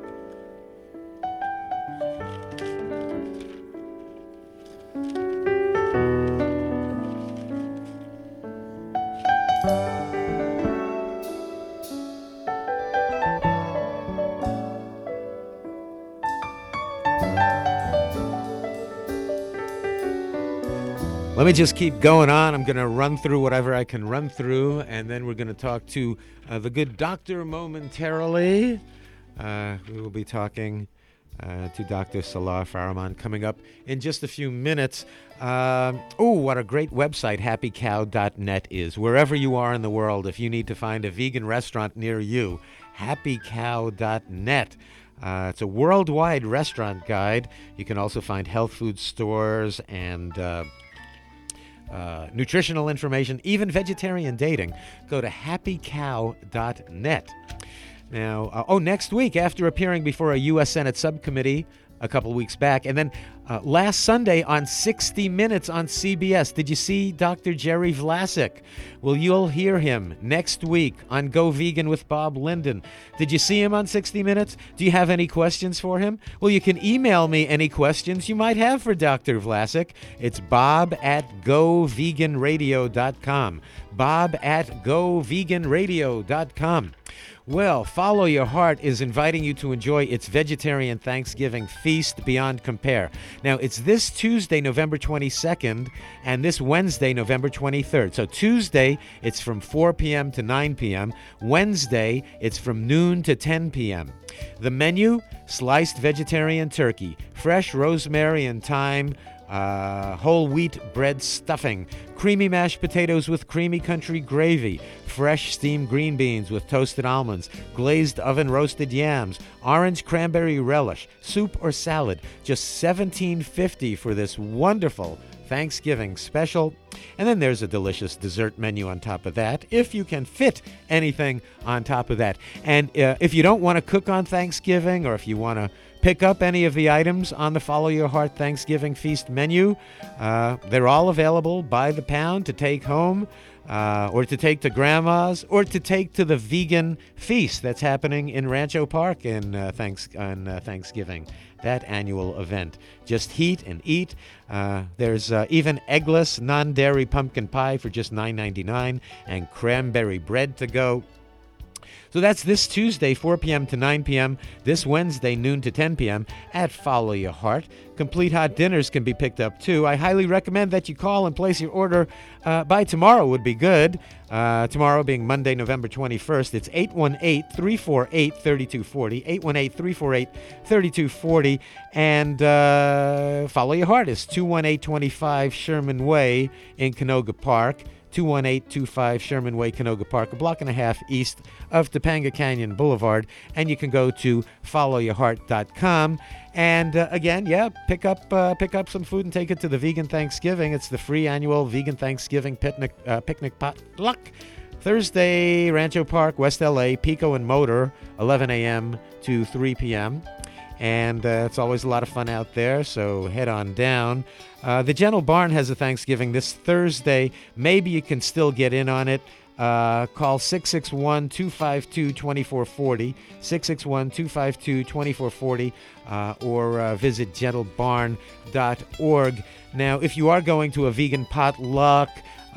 Let me just keep going on. I'm going to run through whatever I can run through, and then we're going to talk to uh, the good doctor momentarily. Uh, we will be talking uh, to Doctor Salah Farahman coming up in just a few minutes. Um, oh, what a great website happy cow dot net is. Wherever you are in the world, if you need to find a vegan restaurant near you, happy cow dot net. Uh, it's a worldwide restaurant guide. You can also find health food stores and uh, Uh, nutritional information, even vegetarian dating. Go to happy cow dot net. Now, uh, oh, next week, after appearing before a U S Senate subcommittee a couple weeks back, and then uh, last Sunday on sixty minutes on C B S, did you see Doctor Jerry Vlasic? Well, you'll hear him next week on Go Vegan with Bob Linden. Did you see him on sixty minutes? Do you have any questions for him? Well, you can email me any questions you might have for Doctor Vlasic. It's bob at go vegan radio dot com. bob at go vegan radio dot com. Well, Follow Your Heart is inviting you to enjoy its vegetarian Thanksgiving feast beyond compare. Now, it's this Tuesday, November twenty-second, and this Wednesday, November twenty-third. So Tuesday, it's from four p.m. to nine p.m. Wednesday, it's from noon to ten p.m. The menu, sliced vegetarian turkey, fresh rosemary and thyme, Uh, whole wheat bread stuffing, creamy mashed potatoes with creamy country gravy, fresh steamed green beans with toasted almonds, glazed oven roasted yams, orange cranberry relish, soup or salad. Just seventeen fifty for this wonderful Thanksgiving special. And then there's a delicious dessert menu on top of that, if you can fit anything on top of that. And uh, if you don't want to cook on Thanksgiving, or if you want to pick up any of the items on the Follow Your Heart Thanksgiving Feast menu, uh, they're all available by the pound to take home, uh, or to take to grandma's, or to take to the vegan feast that's happening in Rancho Park in uh, thanks on uh, Thanksgiving, that annual event. Just heat and eat. Uh, there's uh, even eggless, non-dairy pumpkin pie for just nine ninety-nine, and cranberry bread to go. So that's this Tuesday, four p.m. to nine p.m., this Wednesday, noon to ten p.m. at Follow Your Heart. Complete hot dinners can be picked up, too. I highly recommend that you call and place your order uh, by tomorrow would be good. Uh, tomorrow being Monday, November twenty-first. It's eight one eight, three four eight, three two four zero, eight one eight, three four eight, three two four zero. And uh, Follow Your Heart is two one eight two five Sherman Way in Canoga Park. two one eight two five Sherman Way, Canoga Park, a block and a half east of Topanga Canyon Boulevard. And you can go to follow your heart dot com. And uh, again, yeah, pick up uh, pick up some food and take it to the Vegan Thanksgiving. It's the free annual Vegan Thanksgiving picnic, uh, picnic potluck. Thursday, Rancho Park, West L A, Pico and Motor, eleven a.m. to three p.m. And uh, it's always a lot of fun out there, so head on down. Uh, the Gentle Barn has a Thanksgiving this Thursday. Maybe you can still get in on it. Uh, call six six one, two five two, two four four zero, six six one, two five two, two four four zero, uh, or uh, visit gentle barn dot org. Now, if you are going to a vegan potluck,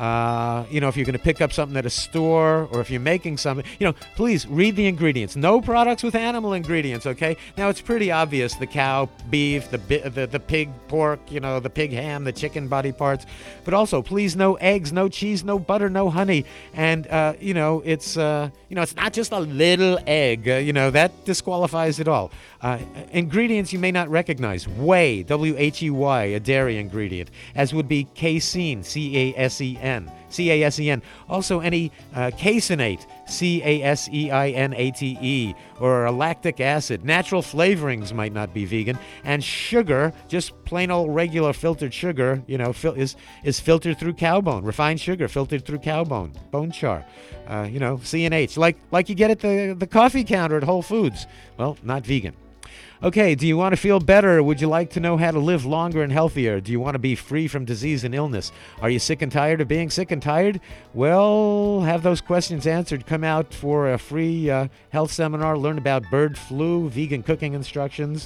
Uh, you know, if you're going to pick up something at a store or if you're making something, you know, please read the ingredients. No products with animal ingredients, okay? Now, it's pretty obvious, the cow, beef, the, bi- the the pig pork, you know, the pig ham, the chicken body parts. But also, please, no eggs, no cheese, no butter, no honey. And, uh, you know, it's, uh, you know, it's not just a little egg. Uh, you know, that disqualifies it all. Uh, ingredients you may not recognize. Whey, W H E Y, a dairy ingredient, as would be casein, C A S E N. C A S E N. Also, any uh, caseinate, C A S E I N A T E, or a lactic acid. Natural flavorings might not be vegan. And sugar, just plain old regular filtered sugar, you know, fil- is, is filtered through cow bone. Refined sugar filtered through cow bone, bone char. Uh, you know, C and H, like, like you get at the, the coffee counter at Whole Foods. Well, not vegan. Okay, do you want to feel better? Would you like to know how to live longer and healthier? Do you want to be free from disease and illness? Are you sick and tired of being sick and tired? Well, have those questions answered. Come out for a free uh, health seminar. Learn about bird flu, vegan cooking instructions,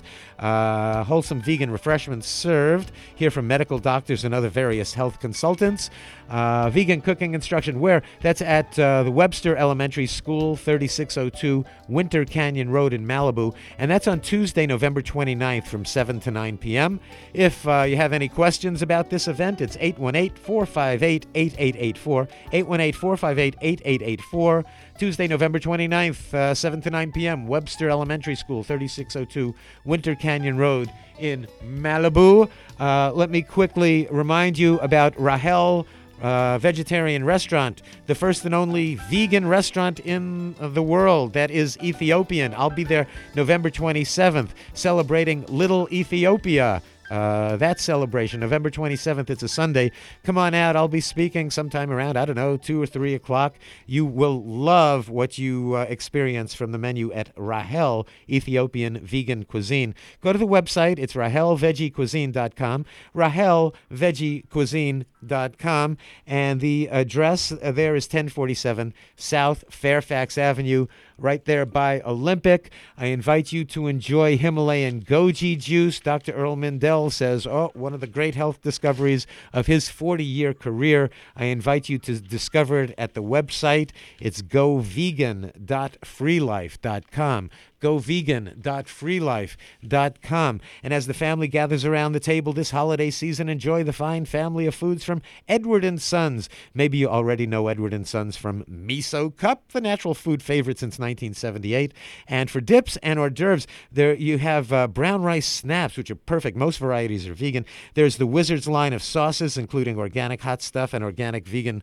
uh, wholesome vegan refreshments served. Hear from medical doctors and other various health consultants. Uh, vegan cooking instruction. Where? That's at uh, the Webster Elementary School, thirty-six oh two Winter Canyon Road in Malibu. And that's on Tuesday, November twenty-ninth from seven to nine p.m. If uh, you have any questions about this event, it's eight one eight, four five eight, eight eight eight four, eight one eight, four five eight, eight eight eight four. Tuesday, November twenty-ninth, uh, seven to nine p.m., Webster Elementary School, thirty-six oh two Winter Canyon Road in Malibu. Uh, let me quickly remind you about Rahel Uh, vegetarian restaurant, the first and only vegan restaurant in the world that is Ethiopian. I'll be there November twenty-seventh, celebrating Little Ethiopia. Uh, that celebration, November twenty-seventh, it's a Sunday. Come on out. I'll be speaking sometime around, I don't know, two or three o'clock. You will love what you uh, experience from the menu at Rahel Ethiopian Vegan Cuisine. Go to the website. It's rahel veggie cuisine dot com, rahel veggie cuisine dot com, and the address there is ten forty-seven South Fairfax Avenue, right there by Olympic. I invite you to enjoy Himalayan goji juice. Doctor Earl Mindell says, oh, one of the great health discoveries of his forty-year career. I invite you to discover it at the website. It's go vegan dot free life dot com. go vegan dot free life dot com. And as the family gathers around the table this holiday season, enjoy the fine family of foods from Edward and Sons. Maybe you already know Edward and Sons from Miso Cup, the natural food favorite since nineteen seventy-eight. And for dips and hors d'oeuvres, there you have uh, brown rice snaps, which are perfect. Most varieties are vegan. There's the Wizards line of sauces, including organic hot stuff and organic vegan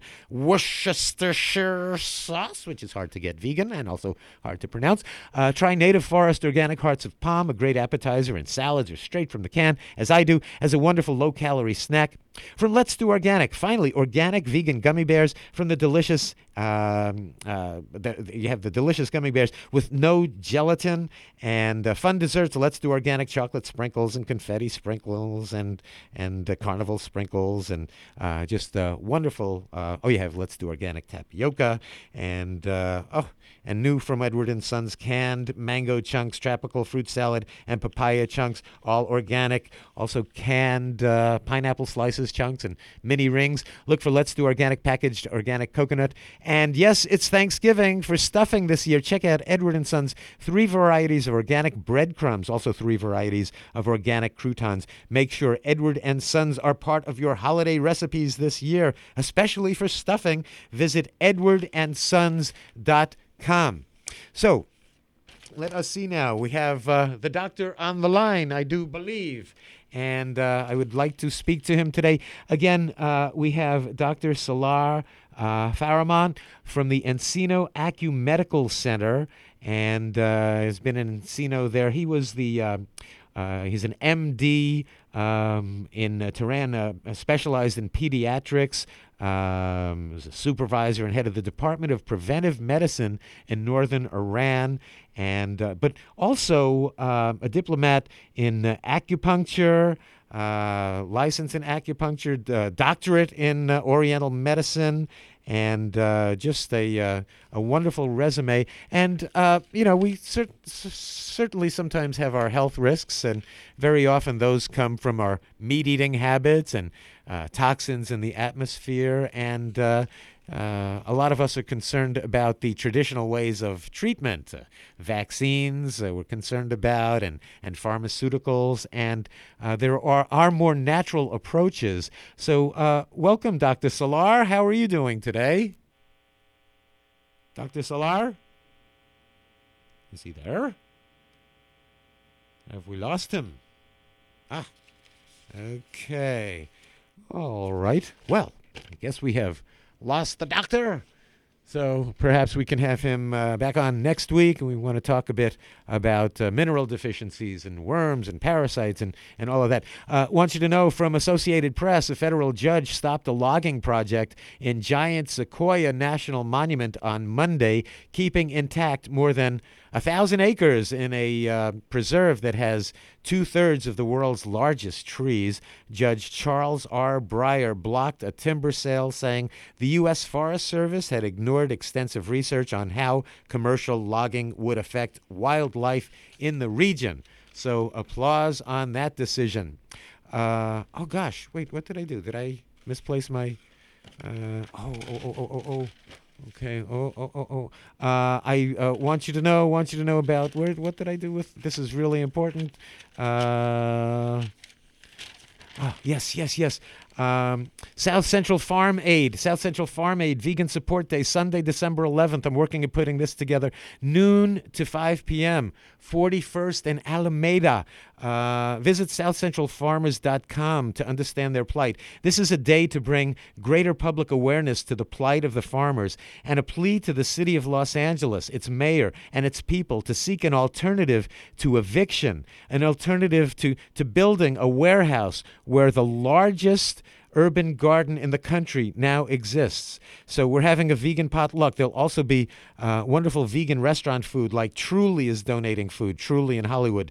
Worcestershire sauce, which is hard to get vegan and also hard to pronounce. Uh, try Native Forest Organic Hearts of Palm, a great appetizer in salads or straight from the can, as I do, as a wonderful low-calorie snack. From Let's Do Organic, finally, organic vegan gummy bears from the delicious, um, uh, the, you have the delicious gummy bears with no gelatin and uh, fun desserts. Let's Do Organic chocolate sprinkles and confetti sprinkles and and uh, carnival sprinkles and uh, just uh, wonderful. Uh, oh, you have Let's Do Organic tapioca and uh, oh. And new from Edward and Sons, canned mango chunks, tropical fruit salad, and papaya chunks, all organic. Also canned uh, pineapple slices chunks and mini rings. Look for Let's Do Organic packaged organic coconut And yes, it's Thanksgiving. For stuffing this year, check out Edward and Sons' three varieties of organic breadcrumbs, also three varieties of organic croutons. Make sure Edward and Sons are part of your holiday recipes this year, especially for stuffing. Visit edward and sons dot com. So, let us see now. We have uh, the doctor on the line, I do believe. And uh, I would like to speak to him today. Again, uh, we have Doctor Salar uh, Farahman from the Encino Acumedical Center, and uh, has been in Encino there. He was the, uh, uh, he's an M D um, in uh, Tehran, uh, specialized in pediatrics. Um, was a supervisor and head of the Department of Preventive Medicine in northern Iran, and uh, but also uh, a diplomat in uh, acupuncture, uh, license in acupuncture, uh, doctorate in uh, Oriental medicine, and uh, just a uh, a wonderful resume. And uh, you know, we cer- certainly sometimes have our health risks, and very often those come from our meat-eating habits and uh, toxins in the atmosphere. And uh, uh, a lot of us are concerned about the traditional ways of treatment, uh, vaccines. Uh, we're concerned about, and and pharmaceuticals, and uh, there are are more natural approaches. So, uh, welcome, Doctor Salar. How are you doing today? Doctor Salar? Is he there? Have we lost him? Ah, okay. All right. Well, I guess we have lost the doctor. So perhaps we can have him uh, back on next week, and we want to talk a bit about uh, mineral deficiencies and worms and parasites and, and all of that. Uh, want you to know from Associated Press, a federal judge stopped a logging project in Giant Sequoia National Monument on Monday, keeping intact more than a thousand acres in a uh, preserve that has two-thirds of the world's largest trees. Judge Charles R. Breyer blocked a timber sale, saying the U S Forest Service had ignored extensive research on how commercial logging would affect wildlife in the region. So applause on that decision. Uh, oh, gosh. Wait, what did I do? Did I misplace my... Uh, oh, oh, oh, oh, oh, oh. Okay. Oh, oh, oh, oh. Uh, I uh, want you to know. Want you to know about where. What did I do with? This is really important. Uh, oh, yes, yes, yes. Um, South Central Farm Aid, South Central Farm Aid Vegan Support Day, Sunday, December eleventh. I'm working at putting this together. Noon to five p.m. forty-first and Alameda. Uh, visit south central farmers dot com to understand their plight. This is a day to bring greater public awareness to the plight of the farmers, and a plea to the city of Los Angeles, its mayor, and its people to seek an alternative to eviction, an alternative to, to building a warehouse where the largest urban garden in the country now exists. So we're having a vegan potluck. There'll also be uh, wonderful vegan restaurant food, like Truly is donating food, Truly in Hollywood.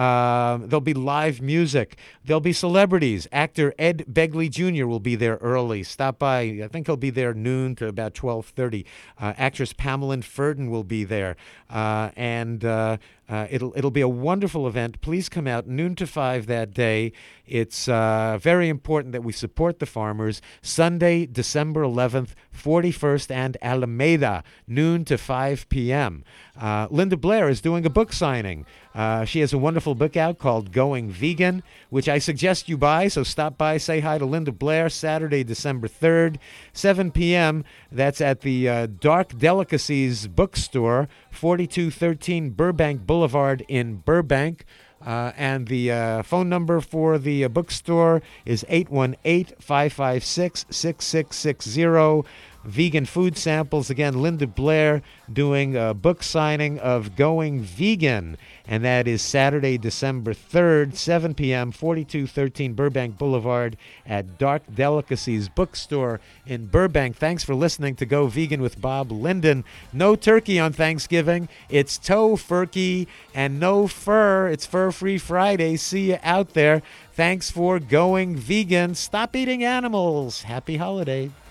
Um, there'll be live music. There'll be celebrities. Actor Ed Begley Junior will be there early. Stop by. I think he'll be there noon to about twelve thirty. Uh, actress Pamela Ferdin will be there. Uh, and uh, uh, it'll it'll be a wonderful event. Please come out noon to five that day. It's uh, very important that we support the farmers. Sunday, December eleventh, forty-first and Alameda, noon to five p.m. Uh, Linda Blair is doing a book signing. Uh, she has a wonderful book out called Going Vegan, which I suggest you buy. So stop by, say hi to Linda Blair, Saturday, December third, seven p.m. That's at the uh, Dark Delicacies bookstore, forty-two thirteen Burbank Boulevard in Burbank. Uh, and the uh, phone number for the uh, bookstore is eight one eight, five five six, six six six zero. Vegan food samples. Again, Linda Blair doing a book signing of Going Vegan. And that is Saturday, December third, seven p.m., forty-two thirteen Burbank Boulevard at Dark Delicacies Bookstore in Burbank. Thanks for listening to Go Vegan with Bob Linden. No turkey on Thanksgiving. It's Tofurkey and no fur. It's Fur-Free Friday. See you out there. Thanks for going vegan. Stop eating animals. Happy holiday.